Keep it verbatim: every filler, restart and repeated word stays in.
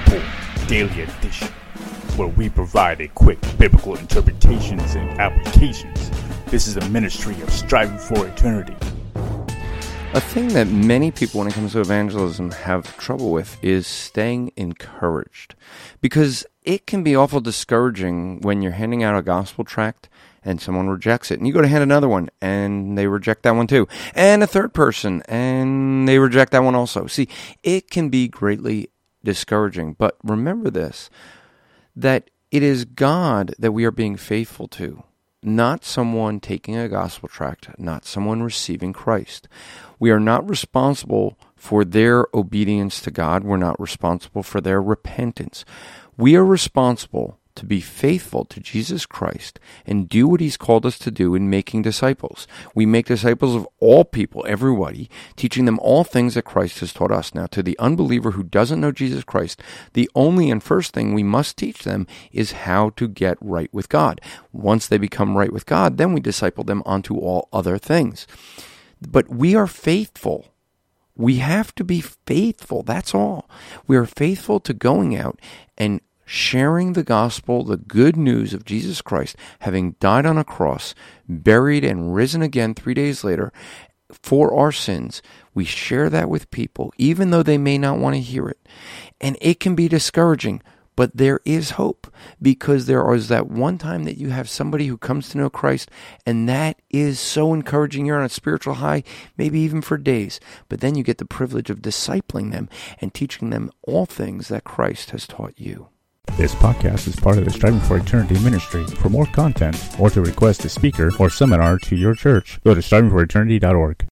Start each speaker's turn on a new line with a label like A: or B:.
A: Report Daily Edition, where we provide a quick biblical interpretations and applications. This is a ministry of striving for eternity.
B: A thing that many people when it comes to evangelism have trouble with is staying encouraged, because it can be awful discouraging when you're handing out a gospel tract and someone rejects it, and you go to hand another one and they reject that one too, and a third person and they reject that one also. See, it can be greatly discouraging, but remember this, that it is God that we are being faithful to, not someone taking a gospel tract, not someone receiving Christ. We are not responsible for their obedience to God. We're not responsible for their repentance. We are responsible to be faithful to Jesus Christ and do what he's called us to do in making disciples. We make disciples of all people, everybody, teaching them all things that Christ has taught us. Now, to the unbeliever who doesn't know Jesus Christ, the only and first thing we must teach them is how to get right with God. Once they become right with God, then we disciple them onto all other things. But we are faithful. We have to be faithful. That's all. We are faithful to going out and sharing the gospel, the good news of Jesus Christ, having died on a cross, buried and risen again three days later for our sins. We share that with people, even though they may not want to hear it. And it can be discouraging, but there is hope, because there is that one time that you have somebody who comes to know Christ, and that is so encouraging. You're on a spiritual high, maybe even for days, but then you get the privilege of discipling them and teaching them all things that Christ has taught you.
A: This podcast is part of the Striving for Eternity ministry. For more content, or to request a speaker or seminar to your church, go to striving for eternity dot org.